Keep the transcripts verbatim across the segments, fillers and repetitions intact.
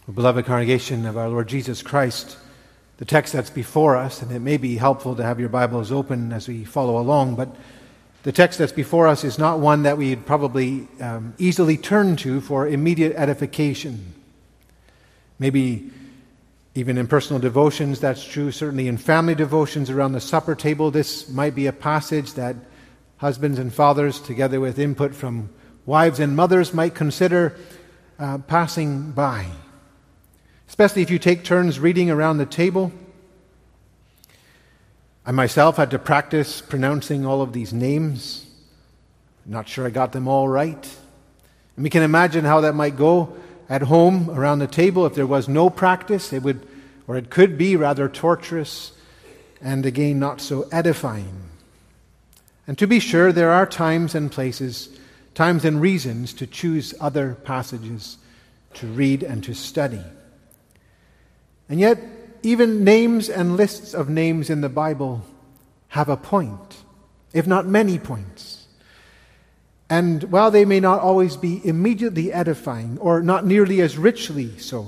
Beloved congregation of our Lord Jesus Christ, the text that's before us, and it may be helpful to have your Bibles open as we follow along, but the text that's before us is not one that we'd probably um, easily turn to for immediate edification. Maybe even in personal devotions, that's true. Certainly in family devotions around the supper table, this might be a passage that husbands and fathers, together with input from wives and mothers, might consider uh, passing by. Especially if you take turns reading around the table. I myself had to practice pronouncing all of these names. I'm not sure I got them all right. And we can imagine how that might go at home around the table if there was no practice. It would, or it could be rather torturous and again not so edifying. And to be sure, there are times and places, times and reasons to choose other passages to read and to study. And yet, even names and lists of names in the Bible have a point, if not many points. And while they may not always be immediately edifying, or not nearly as richly so,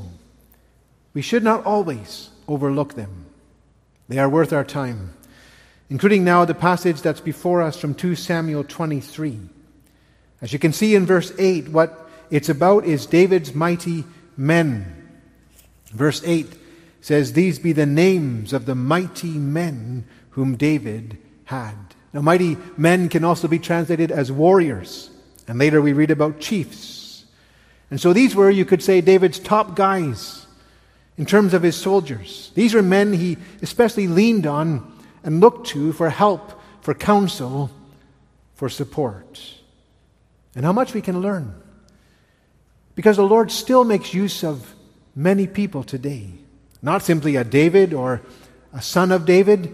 we should not always overlook them. They are worth our time, including now the passage that's before us from Second Samuel twenty-three. As you can see in verse eight, what it's about is David's mighty men. Verse eight says, "These be the names of the mighty men whom David had." Now, mighty men can also be translated as warriors. And later we read about chiefs. And so these were, you could say, David's top guys in terms of his soldiers. These were men he especially leaned on and looked to for help, for counsel, for support. And how much we can learn. Because the Lord still makes use of many people today. Not simply a David or a son of David.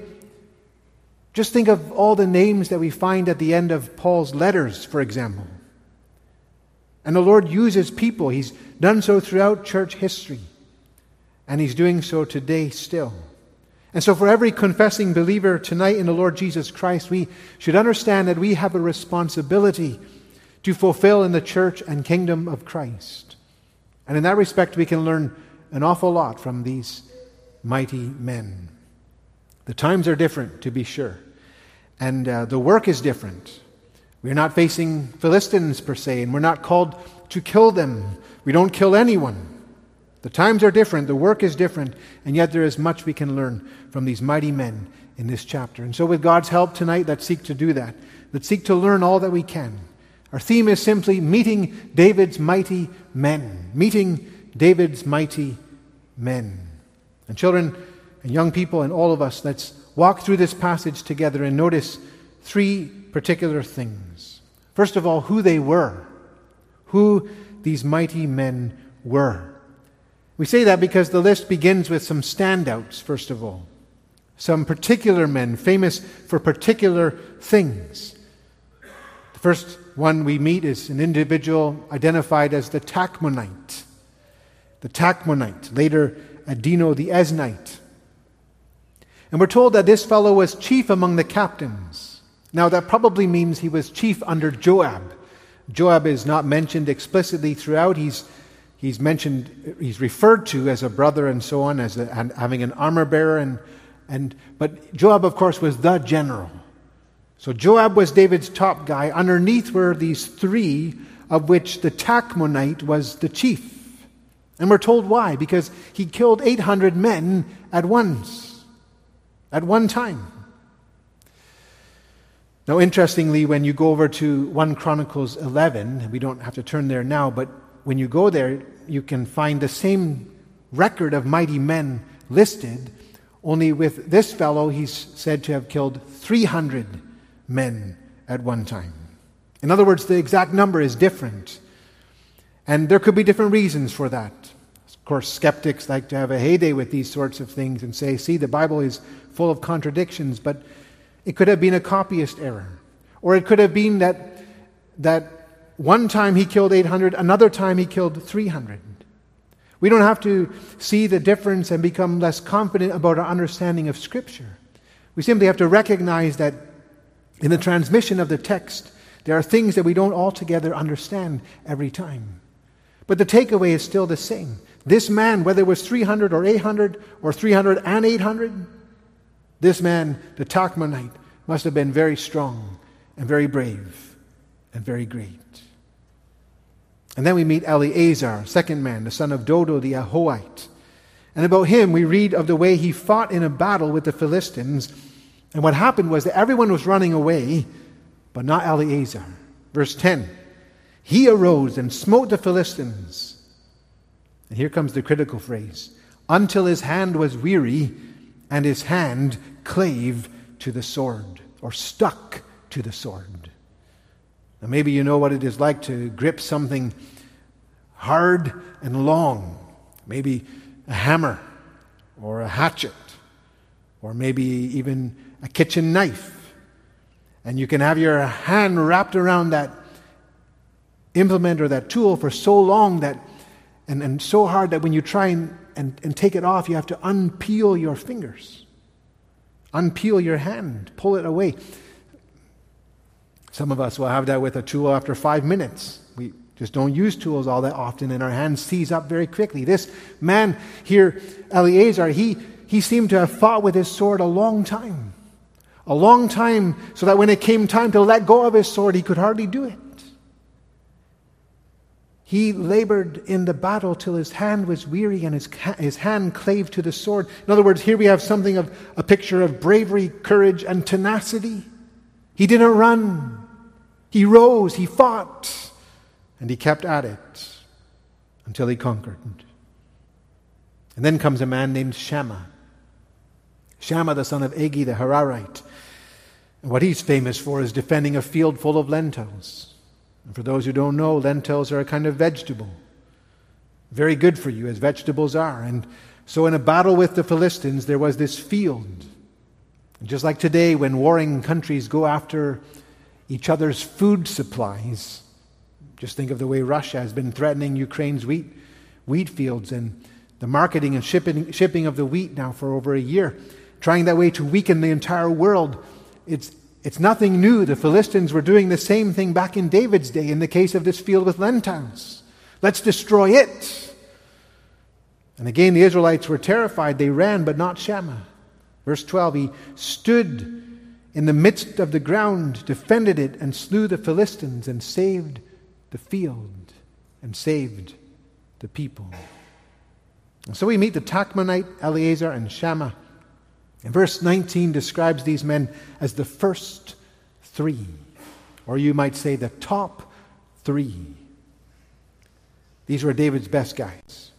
Just think of all the names that we find at the end of Paul's letters, for example. And the Lord uses people. He's done so throughout church history. And He's doing so today still. And so for every confessing believer tonight in the Lord Jesus Christ, we should understand that we have a responsibility to fulfill in the church and kingdom of Christ. And in that respect, we can learn an awful lot from these mighty men. The times are different, to be sure. And uh, the work is different. We're not facing Philistines, per se, and we're not called to kill them. We don't kill anyone. The times are different, the work is different, and yet there is much we can learn from these mighty men in this chapter. And so with God's help tonight, let's seek to do that. Let's seek to learn all that we can. Our theme is simply meeting David's mighty men. Meeting David's mighty men. And children and young people and all of us, let's walk through this passage together and notice three particular things. First of all, who they were. Who these mighty men were. We say that because the list begins with some standouts, first of all. Some particular men, famous for particular things. The first one we meet is an individual identified as the Tachmonite. The Tachmonite, later Adino the Eznite. And we're told that this fellow was chief among the captains. Now that probably means he was chief under Joab. Joab is not mentioned explicitly throughout. He's he's mentioned, he's referred to as a brother and so on, as a, and having an armor bearer. And, and But Joab, of course, was the general. So Joab was David's top guy. Underneath were these three, of which the Tachmonite was the chief. And we're told why. Because he killed eight hundred men at once. At one time. Now, interestingly, when you go over to First Chronicles eleven, we don't have to turn there now, but when you go there, you can find the same record of mighty men listed, only with this fellow, he's said to have killed three hundred men at one time. In other words, the exact number is different. And there could be different reasons for that. Of course, skeptics like to have a heyday with these sorts of things and say, see, the Bible is full of contradictions, but it could have been a copyist error. Or it could have been that, that one time he killed eight hundred, another time he killed three hundred. We don't have to see the difference and become less confident about our understanding of Scripture. We simply have to recognize that in the transmission of the text, there are things that we don't altogether understand every time. But the takeaway is still the same. This man, whether it was three hundred or eight hundred or three hundred and eight hundred, this man, the Tachmonite, must have been very strong and very brave and very great. And then we meet Eleazar, second man, the son of Dodo the Ahohite. And about him we read of the way he fought in a battle with the Philistines. And what happened was that everyone was running away, but not Eleazar. Verse ten, he arose and smote the Philistines. And here comes the critical phrase, until his hand was weary and his hand clave to the sword, or stuck to the sword. Now maybe you know what it is like to grip something hard and long, maybe a hammer or a hatchet or maybe even a kitchen knife. And you can have your hand wrapped around that implement or that tool for so long that and, and so hard that when you try and, and, and take it off, you have to unpeel your fingers. Unpeel your hand, pull it away. Some of us will have that with a tool after five minutes. We just don't use tools all that often, and our hands seize up very quickly. This man here, Eleazar, he, he seemed to have fought with his sword a long time. A long time, so that when it came time to let go of his sword, he could hardly do it. He labored in the battle till his hand was weary and his, his hand clave to the sword. In other words, here we have something of a picture of bravery, courage, and tenacity. He didn't run. He rose, he fought, and he kept at it until he conquered. And then comes a man named Shammah. Shammah, the son of Agi the Hararite. And what he's famous for is defending a field full of lentils. And for those who don't know, lentils are a kind of vegetable. Very good for you, as vegetables are. And so in a battle with the Philistines, there was this field. And just like today, when warring countries go after each other's food supplies, just think of the way Russia has been threatening Ukraine's wheat, wheat fields and the marketing and shipping, shipping of the wheat now for over a year, trying that way to weaken the entire world. It's It's nothing new. The Philistines were doing the same thing back in David's day in the case of this field with lentils. Let's destroy it. And again, the Israelites were terrified. They ran, but not Shammah. Verse twelve, he stood in the midst of the ground, defended it, and slew the Philistines, and saved the field, and saved the people. And so we meet the Tachmonite, Eleazar, and Shammah. And verse nineteen describes these men as the first three, or you might say the top three. These were David's best guys.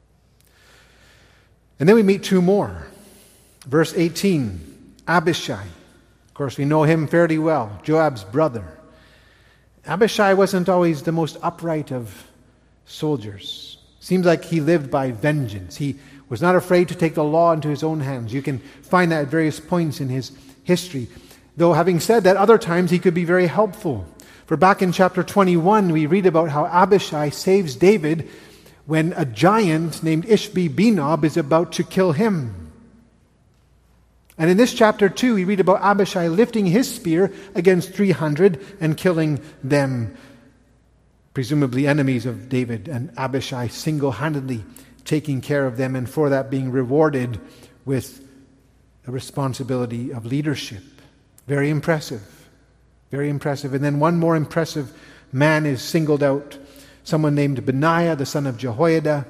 And then we meet two more. Verse eighteen, Abishai. Of course, we know him fairly well, Joab's brother. Abishai wasn't always the most upright of soldiers. Seems like he lived by vengeance. He was not afraid to take the law into his own hands. You can find that at various points in his history. Though having said that, other times he could be very helpful. For back in chapter twenty-one, we read about how Abishai saves David when a giant named Ishbi-Benob is about to kill him. And in this chapter two, we read about Abishai lifting his spear against three hundred and killing them, presumably enemies of David, and Abishai single-handedly taking care of them, and for that being rewarded with a responsibility of leadership. Very impressive. Very impressive. And then one more impressive man is singled out, someone named Benaiah, the son of Jehoiada.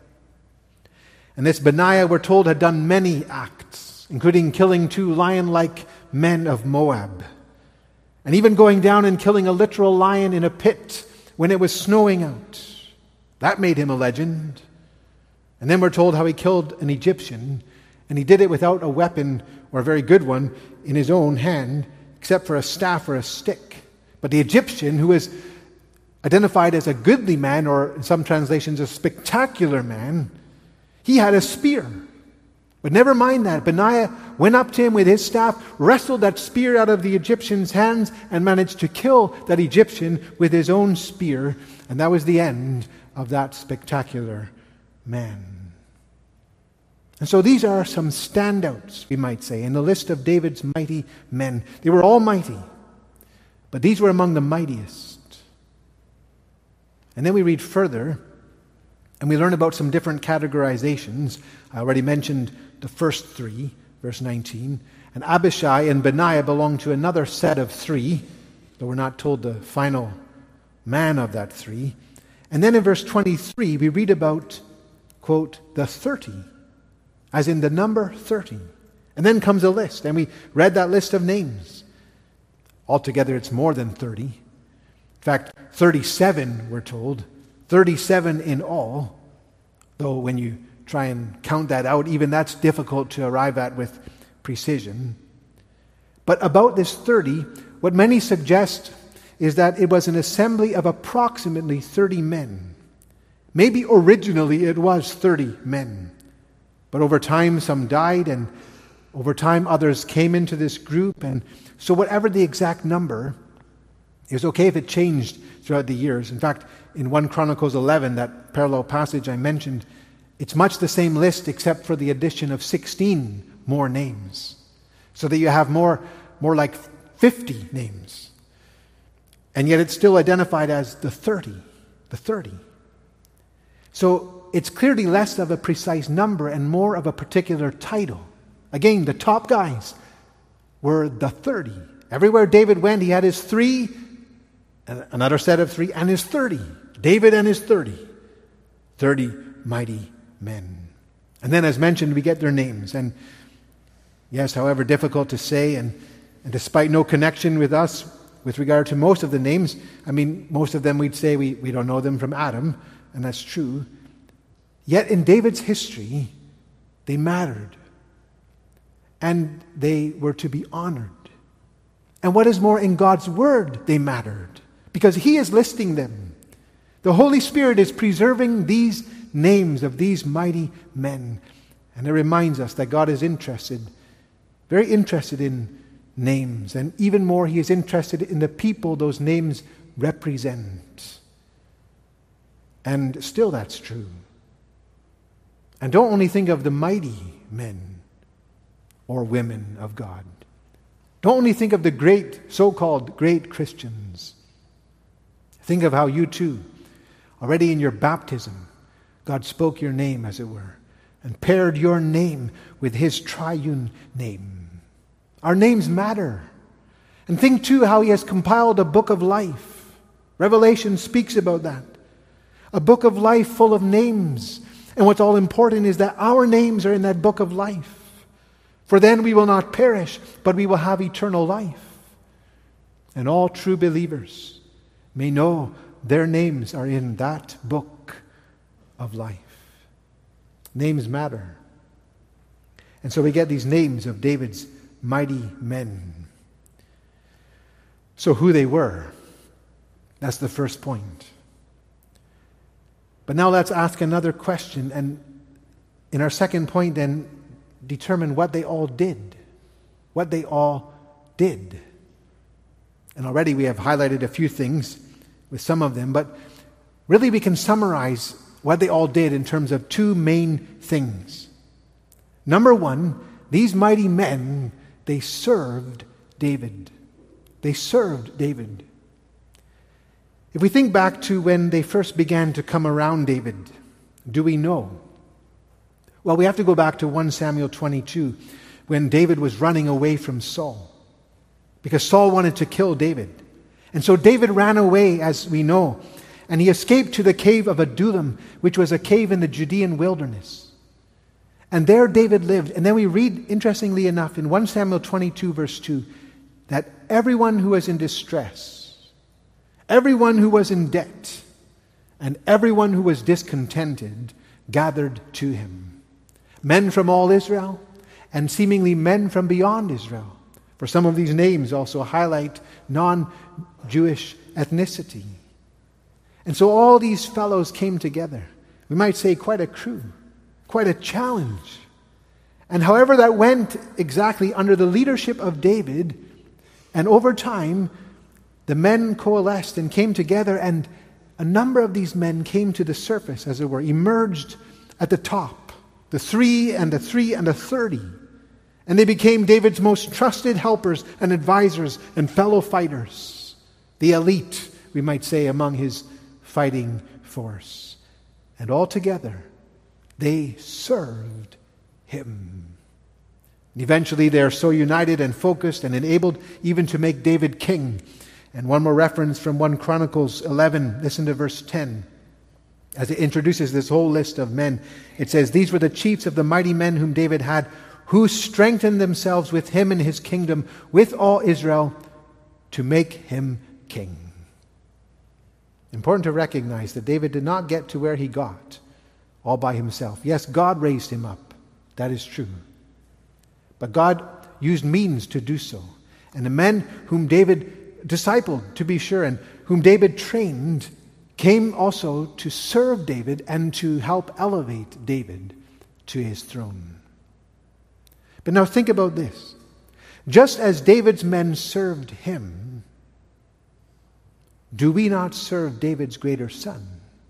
And this Benaiah, we're told, had done many acts, including killing two lion-like men of Moab, and even going down and killing a literal lion in a pit when it was snowing out. That made him a legend. And then we're told how he killed an Egyptian, and he did it without a weapon, or a very good one, in his own hand, except for a staff or a stick. But the Egyptian, who is identified as a goodly man, or in some translations a spectacular man, he had a spear. But never mind that. Benaiah went up to him with his staff, wrestled that spear out of the Egyptian's hands, and managed to kill that Egyptian with his own spear. And that was the end of that spectacular man. And so these are some standouts, we might say, in the list of David's mighty men. They were all mighty, but these were among the mightiest. And then we read further And we learn about some different categorizations. I already mentioned the first three, verse nineteen. And Abishai and Benaiah belong to another set of three, though we're not told the final man of that three. And then in verse twenty-three, we read about, quote, the thirty, as in the number thirty. And then comes a list, and we read that list of names. Altogether, it's more than thirty. In fact, thirty-seven, we're told. thirty-seven in all, though when you try and count that out, even that's difficult to arrive at with precision. But about this thirty, what many suggest is that it was an assembly of approximately thirty men. Maybe originally it was thirty men, but over time some died, and over time others came into this group, and so whatever the exact number, it was okay if it changed throughout the years. In fact, in First Chronicles eleven, that parallel passage I mentioned, it's much the same list except for the addition of sixteen more names, so that you have more, more like fifty names. And yet it's still identified as the thirty, the thirty. So it's clearly less of a precise number and more of a particular title. Again, the top guys were the thirty. Everywhere David went, he had his three, another set of three, and his thirty. David and his thirty. thirty mighty men. And then, as mentioned, we get their names. And yes, however difficult to say, and, and despite no connection with us with regard to most of the names, I mean, most of them we'd say we, we don't know them from Adam, and that's true. Yet in David's history, they mattered. And they were to be honored. And what is more, in God's word, they mattered. Because he is listing them. The Holy Spirit is preserving these names of these mighty men. And it reminds us that God is interested, very interested in names. And even more, he is interested in the people those names represent. And still that's true. And don't only think of the mighty men or women of God. Don't only think of the great, so-called great Christians. Think of how you too, already in your baptism, God spoke your name, as it were, and paired your name with his triune name. Our names matter. And think too how he has compiled a book of life. Revelation speaks about that. A book of life full of names. And what's all important is that our names are in that book of life. For then we will not perish, but we will have eternal life. And all true believers may know their names are in that book of life. Names matter. And so we get these names of David's mighty men. So who they were, that's the first point. But now let's ask another question, and in our second point then, determine what they all did. What they all did. And already we have highlighted a few things with some of them, but really we can summarize what they all did in terms of two main things. Number one, these mighty men, they served David. They served David. If we think back to when they first began to come around David, do we know? Well, we have to go back to First Samuel twenty-two, when David was running away from Saul, because Saul wanted to kill David. And so David ran away, as we know, and he escaped to the cave of Adullam, which was a cave in the Judean wilderness. And there David lived. And then we read, interestingly enough, in First Samuel twenty-two, verse two, that everyone who was in distress, everyone who was in debt, and everyone who was discontented gathered to him. Men from all Israel, and seemingly men from beyond Israel. For some of these names also highlight non-Jewish ethnicity. And so all these fellows came together. We might say quite a crew, quite a challenge. And however that went exactly under the leadership of David, and over time, the men coalesced and came together, and a number of these men came to the surface, as it were, emerged at the top. The three and the three and the thirty. And they became David's most trusted helpers and advisors and fellow fighters. The elite, we might say, among his fighting force. And all together, they served him. And eventually, they are so united and focused and enabled even to make David king. And one more reference from First Chronicles eleven. Listen to verse ten. As it introduces this whole list of men, it says, "These were the chiefs of the mighty men whom David had, who strengthened themselves with him in his kingdom, with all Israel, to make him king." Important to recognize that David did not get to where he got all by himself. Yes, God raised him up. That is true. But God used means to do so. And the men whom David discipled, to be sure, and whom David trained, came also to serve David and to help elevate David to his throne. But now think about this. Just as David's men served him, do we not serve David's greater son?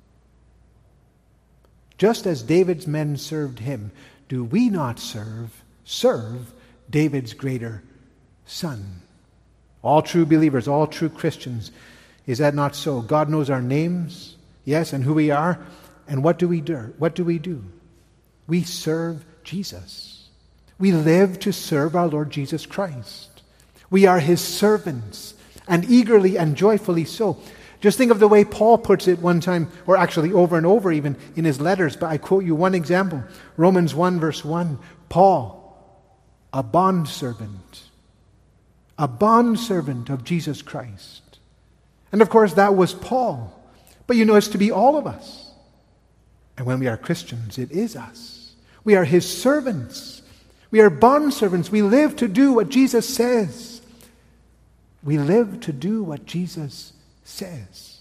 Just as David's men served him, do we not serve, serve David's greater son? All true believers, all true Christians, is that not so? God knows our names, yes, and who we are. And what do we do? What do we do? We serve Jesus. We live to serve our Lord Jesus Christ. We are his servants, and eagerly and joyfully so. Just think of the way Paul puts it one time, or actually over and over even in his letters, but I quote you one example. Romans one verse one, Paul, a bondservant, a bondservant of Jesus Christ. And of course that was Paul, but you know it's to be all of us. And when we are Christians, it is us. We are his servants. We are bondservants. We live to do what Jesus says. We live to do what Jesus says.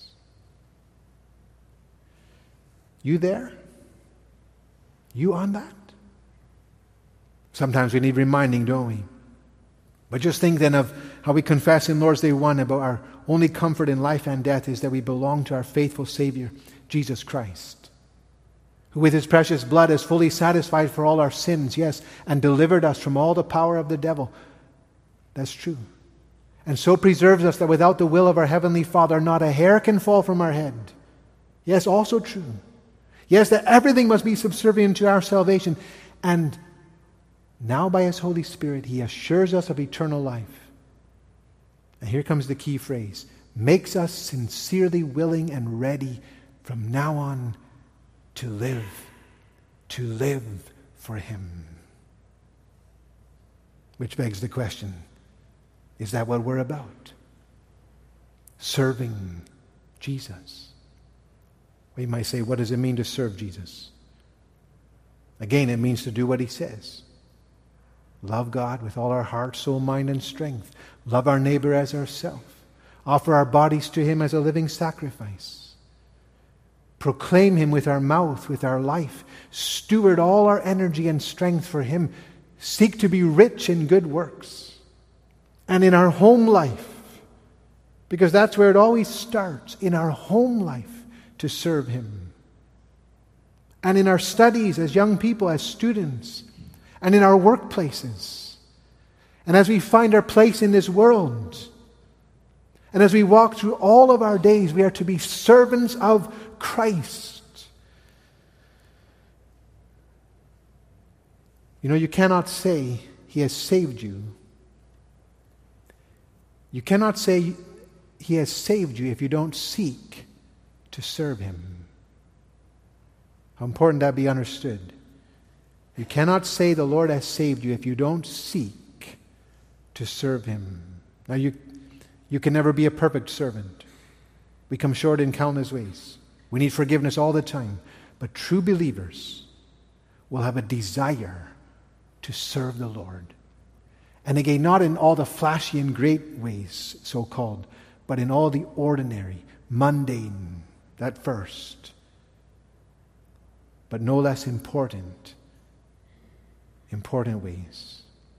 You there? You on that? Sometimes we need reminding, don't we? But just think then of how we confess in Lord's Day one about our only comfort in life and death is that we belong to our faithful Savior, Jesus Christ, who with his precious blood has fully satisfied for all our sins, yes, and delivered us from all the power of the devil. That's true. And so preserves us that without the will of our Heavenly Father, not a hair can fall from our head. Yes, also true. Yes, that everything must be subservient to our salvation. And now by his Holy Spirit, he assures us of eternal life. And here comes the key phrase, makes us sincerely willing and ready from now on to live, to live for him. Which begs the question, is that what we're about? Serving Jesus. We might say, what does it mean to serve Jesus? Again, it means to do what he says. Love God with all our heart, soul, mind, and strength. Love our neighbor as ourselves. Offer our bodies to him as a living sacrifice. Proclaim him with our mouth, with our life. Steward all our energy and strength for him. Seek to be rich in good works. And in our home life, because that's where it always starts, in our home life, to serve him. And in our studies as young people, as students, and in our workplaces. And as we find our place in this world. And as we walk through all of our days, we are to be servants of Christ. You know, you cannot say he has saved you. You cannot say he has saved you if you don't seek to serve him. How important that be understood. You cannot say the Lord has saved you if you don't seek to serve him. Now you, you can never be a perfect servant. We come short in countless ways. We need forgiveness all the time. But true believers will have a desire to serve the Lord. And again, not in all the flashy and great ways, so-called, but in all the ordinary, mundane, that first, but no less important, important ways.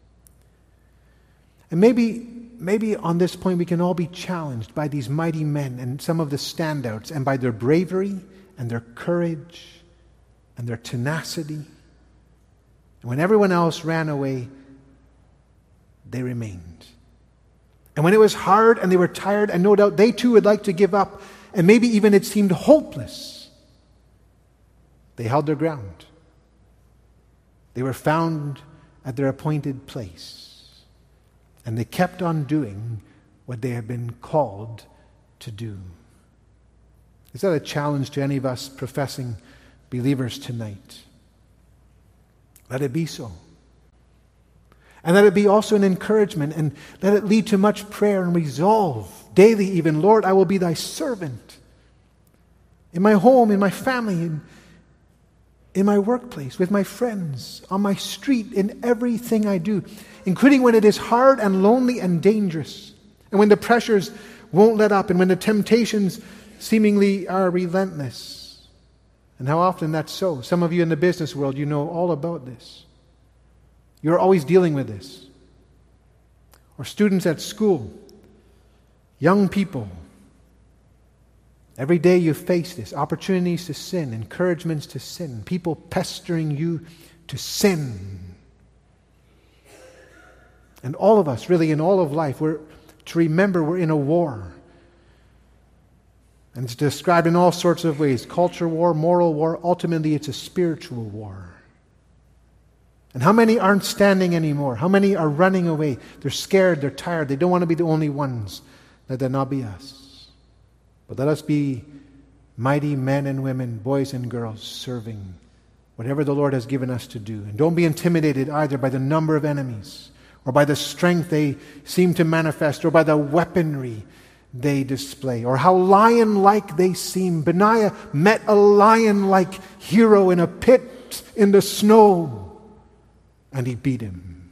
And maybe, maybe on this point we can all be challenged by these mighty men and some of the standouts, and by their bravery and their courage and their tenacity. And when everyone else ran away, they remained. And when it was hard and they were tired, and no doubt they too would like to give up, and maybe even it seemed hopeless, They held their ground. They were found at their appointed place. And they kept on doing what they had been called to do. Is that a challenge to any of us professing believers tonight? Let it be so. And let it be also an encouragement, and let it lead to much prayer and resolve daily even. Lord, I will be thy servant in my home, in my family, in, in my workplace, with my friends, on my street, in everything I do, including when it is hard and lonely and dangerous, and when the pressures won't let up, and when the temptations seemingly are relentless. And how often that's so. Some of you in the business world, you know all about this. You're always dealing with this. Or students at school, young people. Every day you face this, opportunities to sin, encouragements to sin, people pestering you to sin. And all of us, really in all of life, we're to remember we're in a war. And it's described in all sorts of ways. Culture war, moral war, ultimately it's a spiritual war. And how many aren't standing anymore? How many are running away? They're scared, they're tired, they don't want to be the only ones. Let that not be us. But let us be mighty men and women, boys and girls, serving whatever the Lord has given us to do. And don't be intimidated either by the number of enemies, or by the strength they seem to manifest, or by the weaponry they display, or how lion-like they seem. Benaiah met a lion-like hero in a pit in the snow, and he beat him.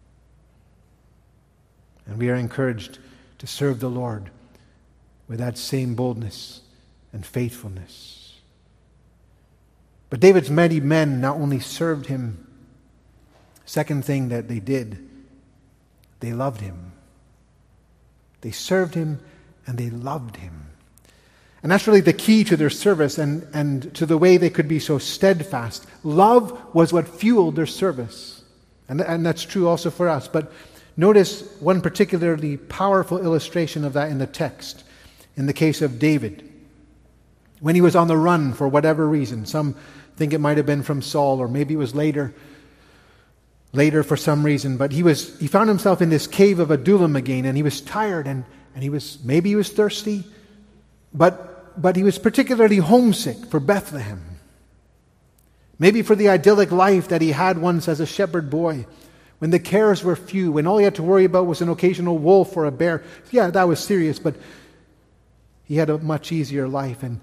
And we are encouraged to serve the Lord with that same boldness and faithfulness. But David's mighty men not only served him, second thing that they did, they loved him. They served him and they loved him. And that's really the key to their service and, and to the way they could be so steadfast. Love was what fueled their service. And, and that's true also for us. But notice one particularly powerful illustration of that in the text, in the case of David. When he was on the run for whatever reason, some think it might have been from Saul, or maybe it was later, later for some reason, but he was he found himself in this cave of Adullam again, and he was tired, and, and he was maybe he was thirsty, but but he was particularly homesick for Bethlehem. Maybe for the idyllic life that he had once as a shepherd boy, when the cares were few, when all he had to worry about was an occasional wolf or a bear. Yeah, that was serious, but he had a much easier life. And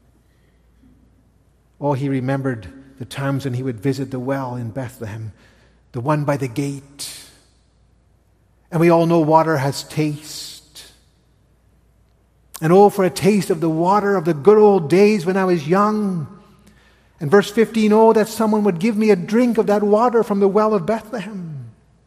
oh, he remembered the times when he would visit the well in Bethlehem, the one by the gate. And we all know water has taste. And oh, for a taste of the water of the good old days when I was young. And verse fifteen, oh, that someone would give me a drink of that water from the well of Bethlehem.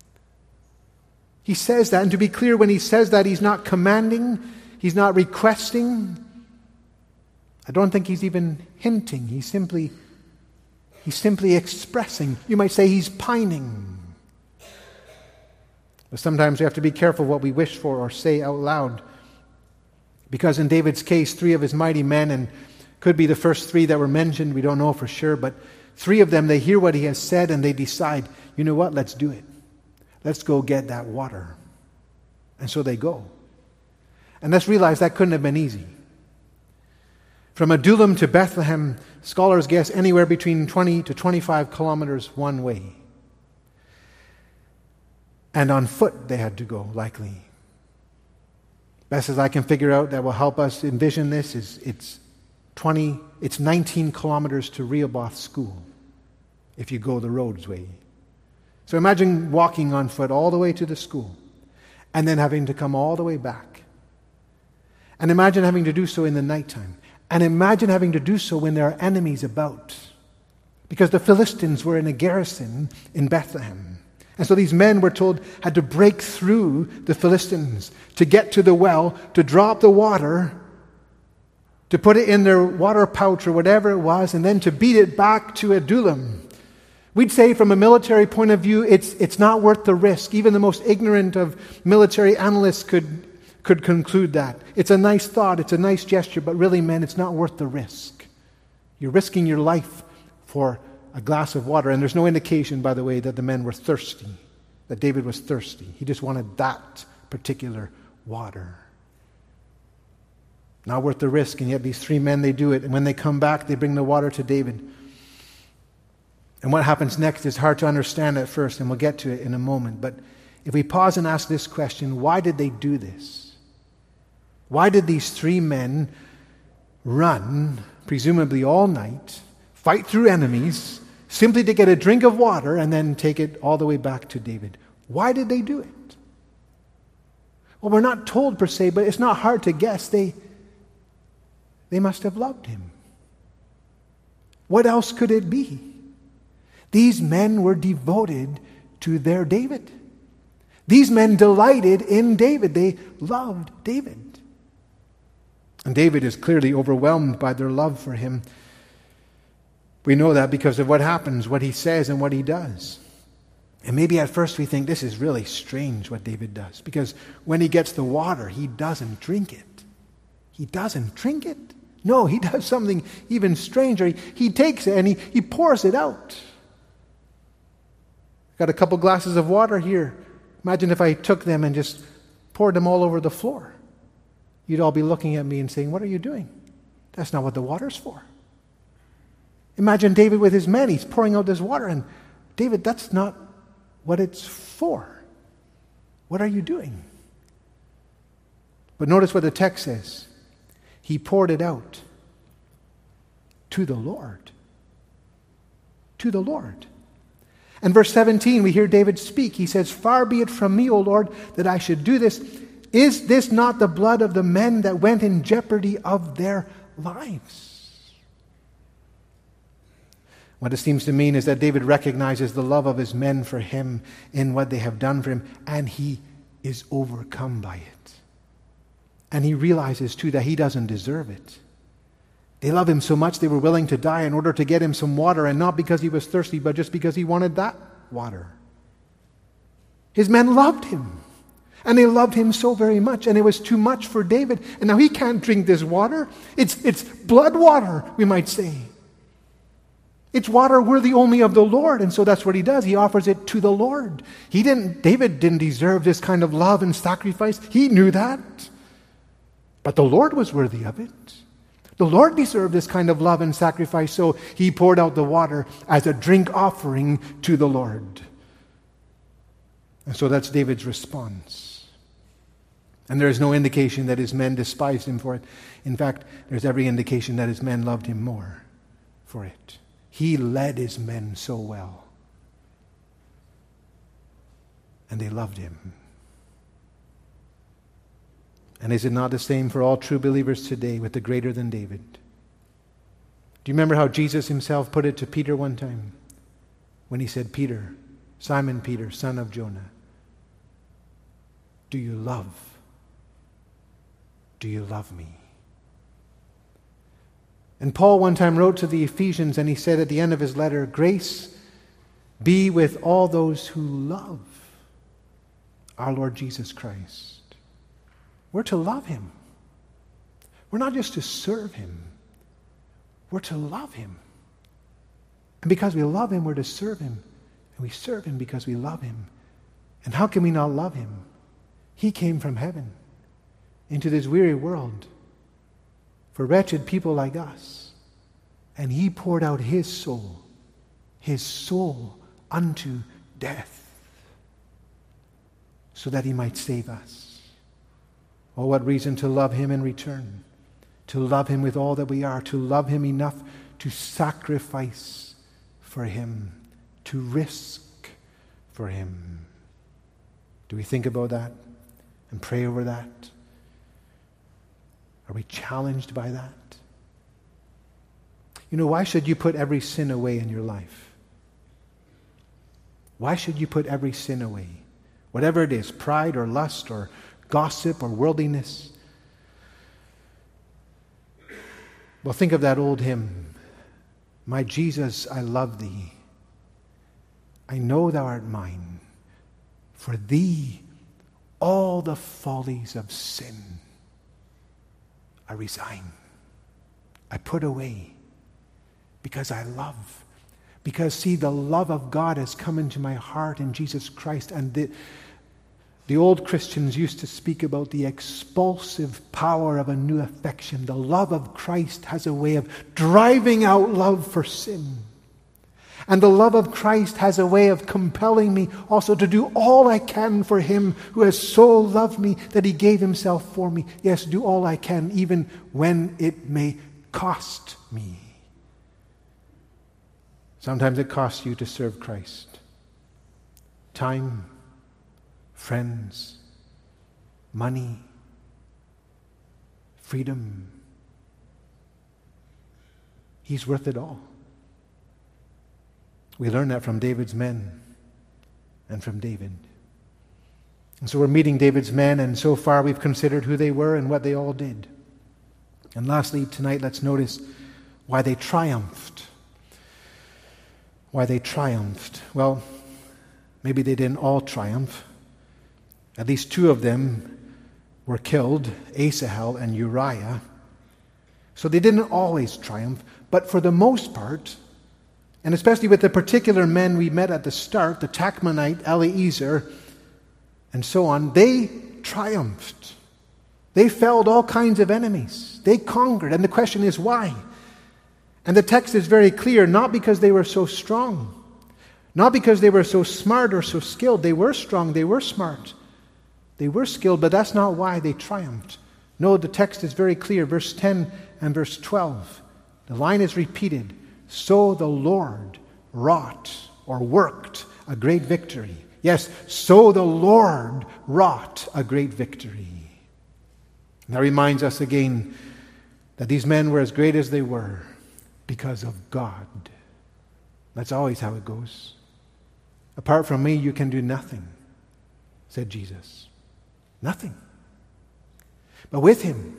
He says that, and to be clear, when he says that, he's not commanding, he's not requesting. I don't think he's even hinting. He's simply, he's simply expressing. You might say he's pining. But sometimes we have to be careful what we wish for or say out loud. Because in David's case, three of his mighty men, and could be the first three that were mentioned, we don't know for sure, but three of them, they hear what he has said and they decide, you know what, let's do it. Let's go get that water. And so they go. And let's realize that couldn't have been easy. From Adullam to Bethlehem, scholars guess anywhere between twenty to twenty-five kilometers one way. And on foot they had to go, likely. Best as I can figure out that will help us envision this is it's twenty, it's nineteen kilometers to Rehoboth School if you go the road's way. So imagine walking on foot all the way to the school and then having to come all the way back. And imagine having to do so in the nighttime. And imagine having to do so when there are enemies about. Because the Philistines were in a garrison in Bethlehem. And so these men, we're told, had to break through the Philistines to get to the well, to draw up the water, to put it in their water pouch or whatever it was, and then to beat it back to Adullam. We'd say from a military point of view, it's it's not worth the risk. Even the most ignorant of military analysts could, could conclude that. It's a nice thought, it's a nice gesture, but really, men, it's not worth the risk. You're risking your life for a glass of water. And there's no indication, by the way, that the men were thirsty, that David was thirsty. He just wanted that particular water. Not worth the risk, and yet these three men, they do it. And when they come back, they bring the water to David. And what happens next is hard to understand at first, and we'll get to it in a moment. But if we pause and ask this question, why did they do this? Why did these three men run, presumably all night, fight through enemies, simply to get a drink of water and then take it all the way back to David? Why did they do it? Well, we're not told per se, but it's not hard to guess. They, they must have loved him. What else could it be? These men were devoted to their David. These men delighted in David. They loved David. And David is clearly overwhelmed by their love for him. We know that because of what happens, what he says, and what he does. And maybe at first we think this is really strange what David does, because when he gets the water, he doesn't drink it. He doesn't drink it. No, he does something even stranger. He, he takes it and he, he pours it out. Got a couple glasses of water here. Imagine if I took them and just poured them all over the floor. You'd all be looking at me and saying, "What are you doing? That's not what the water's for." Imagine David with his men. He's pouring out this water, and David, that's not what it's for. What are you doing? But notice what the text says. He poured it out to the Lord. To the Lord. And verse seventeen, we hear David speak. He says, "Far be it from me, O Lord, that I should do this. Is this not the blood of the men that went in jeopardy of their lives?" What it seems to mean is that David recognizes the love of his men for him in what they have done for him, and he is overcome by it. And he realizes, too, that he doesn't deserve it. They love him so much they were willing to die in order to get him some water, and not because he was thirsty, but just because he wanted that water. His men loved him, and they loved him so very much, and it was too much for David. And now he can't drink this water. It's, it's blood water, we might say. It's water worthy only of the Lord, and so that's what he does. He offers it to the Lord. He didn't, David didn't deserve this kind of love and sacrifice. He knew that. But the Lord was worthy of it. The Lord deserved this kind of love and sacrifice, so he poured out the water as a drink offering to the Lord. And so that's David's response. And there is no indication that his men despised him for it. In fact, there's every indication that his men loved him more for it. He led his men so well. And they loved him. And is it not the same for all true believers today with the greater than David? Do you remember how Jesus himself put it to Peter one time? When he said, "Peter, Simon Peter, son of Jonah, do you love? Do you love me?" And Paul one time wrote to the Ephesians, and he said at the end of his letter, "Grace be with all those who love our Lord Jesus Christ." We're to love him. We're not just to serve him. We're to love him. And because we love him, we're to serve him. And we serve him because we love him. And how can we not love him? He came from heaven into this weary world for wretched people like us. And he poured out his soul, his soul unto death, so that he might save us. Oh, what reason to love him in return. To love him with all that we are. To love him enough to sacrifice for him. To risk for him. Do we think about that and pray over that? Are we challenged by that? You know, why should you put every sin away in your life? Why should you put every sin away? Whatever it is, pride or lust or gossip or worldliness. Well, think of that old hymn. "My Jesus, I love thee. I know thou art mine. For thee all the follies of sin I resign. I put away because I love Because, see, the love of God has come into my heart in Jesus Christ. And the, the old Christians used to speak about the expulsive power of a new affection. The love of Christ has a way of driving out love for sin. And the love of Christ has a way of compelling me also to do all I can for him who has so loved me that he gave himself for me. Yes, do all I can, even when it may cost me. Sometimes it costs you to serve Christ. Time, friends, money, freedom. He's worth it all. We learn that from David's men and from David. And so we're meeting David's men, and so far we've considered who they were and what they all did. And lastly, tonight, let's notice why they triumphed. Why they triumphed. Well, maybe they didn't all triumph. At least two of them were killed, Asahel and Uriah. So they didn't always triumph, but for the most part, and especially with the particular men we met at the start, the Tachmonite, Eliezer, and so on, they triumphed. They felled all kinds of enemies. They conquered. And the question is why? And the text is very clear, not because they were so strong, not because they were so smart or so skilled. They were strong, they were smart, they were skilled, but that's not why they triumphed. No, the text is very clear, verse ten and verse twelve. The line is repeated. So the Lord wrought or worked a great victory. Yes, so the Lord wrought a great victory. And that reminds us again that these men were as great as they were because of God. That's always how it goes. Apart from me, you can do nothing, said Jesus. Nothing. But with him,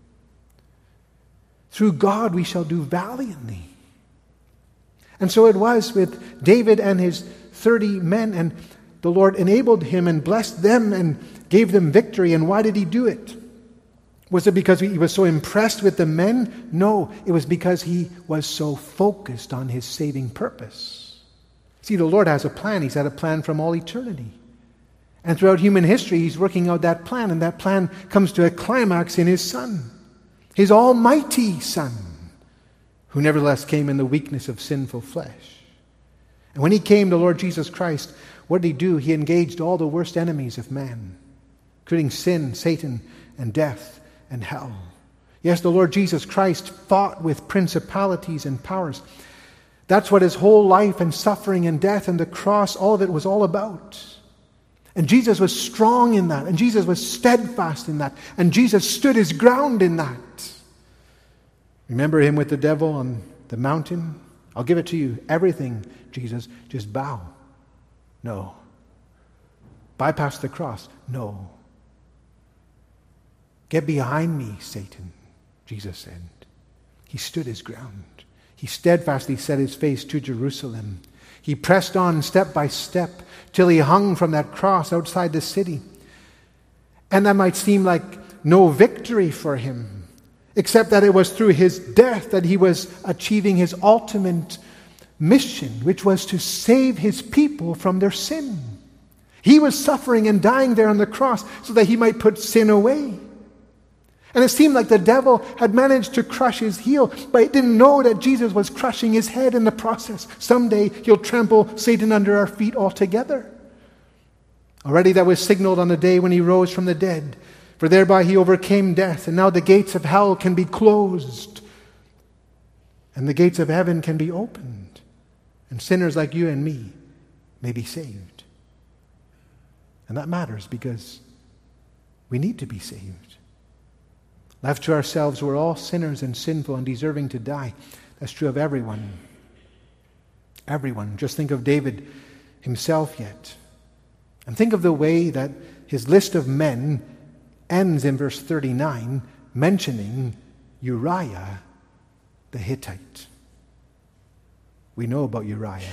through God, we shall do valiantly. And so it was with David and his thirty men, and the Lord enabled him and blessed them and gave them victory. And why did he do it? Was it because he was so impressed with the men? No, it was because he was so focused on his saving purpose. See, the Lord has a plan. He's had a plan from all eternity. And throughout human history, he's working out that plan, and that plan comes to a climax in his Son, his almighty Son, who nevertheless came in the weakness of sinful flesh. And when he came, the Lord Jesus Christ, what did he do? He engaged all the worst enemies of man, including sin, Satan, and death, and hell. Yes, the Lord Jesus Christ fought with principalities and powers. That's what his whole life and suffering and death and the cross, all of it was all about. And Jesus was strong in that, and Jesus was steadfast in that, and Jesus stood his ground in that. Remember him with the devil on the mountain? I'll give it to you. Everything, Jesus, just bow. No. Bypass the cross. No. Get behind me, Satan, Jesus said. He stood his ground. He steadfastly set his face to Jerusalem. He pressed on step by step till he hung from that cross outside the city. And that might seem like no victory for him, except that it was through his death that he was achieving his ultimate mission, which was to save his people from their sin. He was suffering and dying there on the cross so that he might put sin away. And it seemed like the devil had managed to crush his heel, but he didn't know that Jesus was crushing his head in the process. Someday he'll trample Satan under our feet altogether. Already that was signaled on the day when he rose from the dead, for thereby he overcame death, and now the gates of hell can be closed, and the gates of heaven can be opened, and sinners like you and me may be saved. And that matters because we need to be saved. Left to ourselves, we're all sinners and sinful and deserving to die. That's true of everyone. Everyone. Just think of David himself yet. And think of the way that his list of men ends in verse thirty-nine, mentioning Uriah the Hittite. We know about Uriah.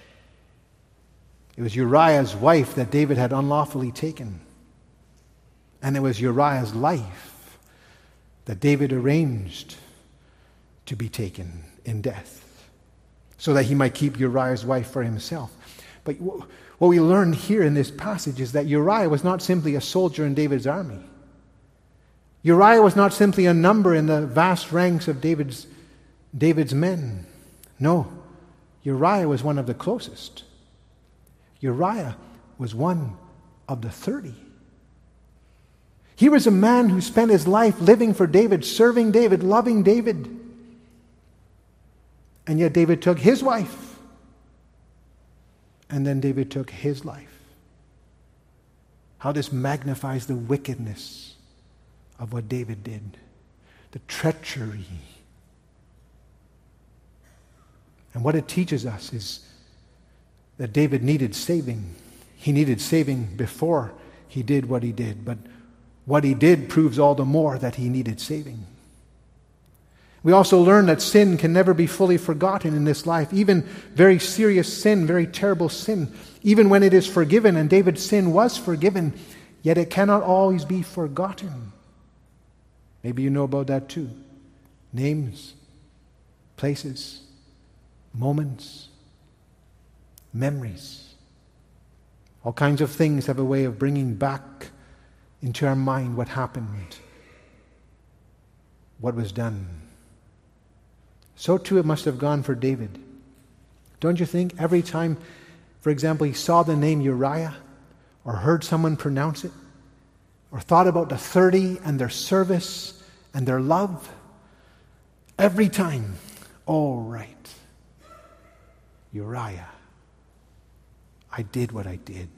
It was Uriah's wife that David had unlawfully taken. And it was Uriah's life that David arranged to be taken in death. so that he might keep Uriah's wife for himself. But what we learn here in this passage is that Uriah was not simply a soldier in David's army. Uriah was not simply a number in the vast ranks of David's, David's men. No, Uriah was one of the closest. Uriah was one of the thirty. He was a man who spent his life living for David, serving David, loving David. And yet David took his wife. And then David took his life. How this magnifies the wickedness of what David did. The treachery. And what it teaches us is that David needed saving. He needed saving before he did what he did. But what he did proves all the more that he needed saving. We also learn that sin can never be fully forgotten in this life. Even very serious sin, very terrible sin, even when it is forgiven, and David's sin was forgiven, yet it cannot always be forgotten. Maybe you know about that too. Names, places, moments, memories. All kinds of things have a way of bringing back into our mind what happened, what was done. So too it must have gone for David. Don't you think every time, for example, he saw the name Uriah, or heard someone pronounce it, or thought about the thirty and their service and their love, every time, oh right, Uriah, I did what I did.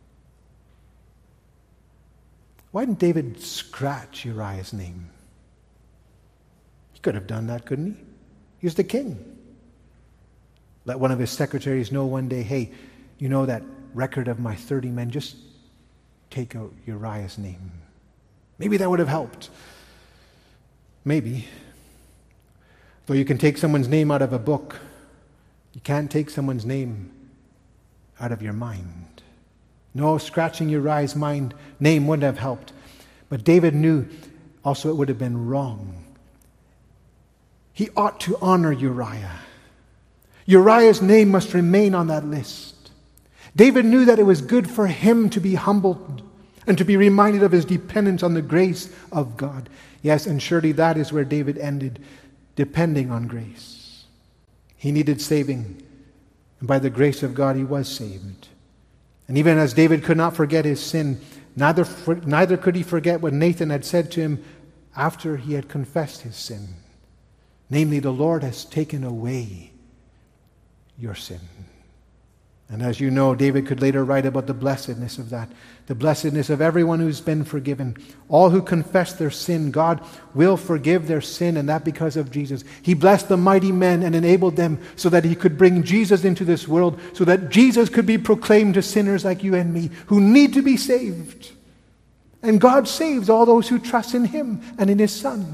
Why didn't David scratch Uriah's name? He could have done that, couldn't he? He was the king. Let one of his secretaries know one day, hey, you know that record of my thirty men, just take out Uriah's name. Maybe that would have helped. Maybe. Though you can take someone's name out of a book, you can't take someone's name out of your mind. No, scratching Uriah's mind name wouldn't have helped. But David knew also it would have been wrong. He ought to honor Uriah. Uriah's name must remain on that list. David knew that it was good for him to be humbled and to be reminded of his dependence on the grace of God. Yes, and surely that is where David ended, depending on grace. He needed saving, and by the grace of God he was saved. And even as David could not forget his sin, neither, neither could he forget what Nathan had said to him after he had confessed his sin. Namely, the Lord has taken away your sin. And as you know, David could later write about the blessedness of that. The blessedness of everyone who's been forgiven. All who confess their sin, God will forgive their sin, and that because of Jesus. He blessed the mighty men and enabled them so that he could bring Jesus into this world, so that Jesus could be proclaimed to sinners like you and me, who need to be saved. And God saves all those who trust in him and in his Son.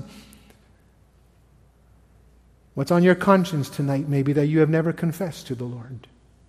What's on your conscience tonight maybe that you have never confessed to the Lord?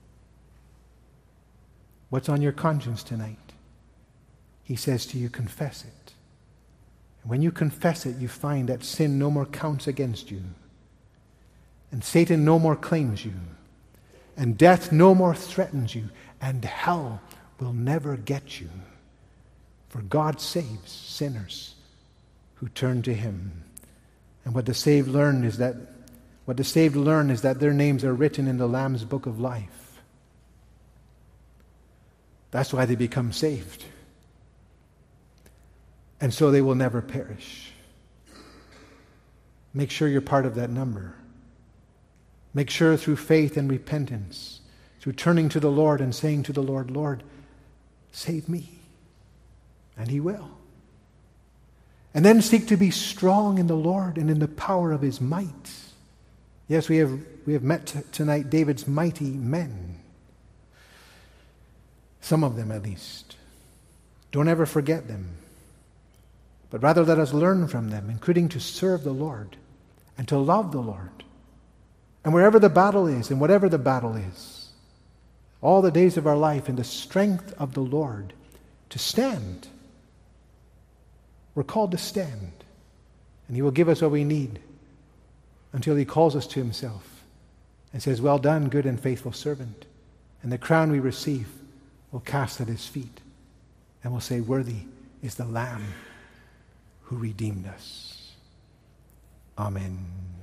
What's on your conscience tonight? He says to you, confess it. And when you confess it, you find that sin no more counts against you. And Satan no more claims you. And death no more threatens you. And hell will never get you. For God saves sinners who turn to him. And what the saved learn is that What the saved learn is that their names are written in the Lamb's book of life. That's why they become saved. And so they will never perish. Make sure you're part of that number. Make sure through faith and repentance, through turning to the Lord and saying to the Lord, Lord, save me. And he will. And then seek to be strong in the Lord and in the power of his might. Yes, we have we have met t- tonight David's mighty men. Some of them at least. Don't ever forget them. But rather let us learn from them, including to serve the Lord and to love the Lord. And wherever the battle is, and whatever the battle is, all the days of our life in the strength of the Lord, to stand. We're called to stand. And he will give us what we need until he calls us to himself. and says, "Well done, good and faithful servant." And the crown we receive we'll cast at his feet, and we'll say, "Worthy is the Lamb who redeemed us." Amen.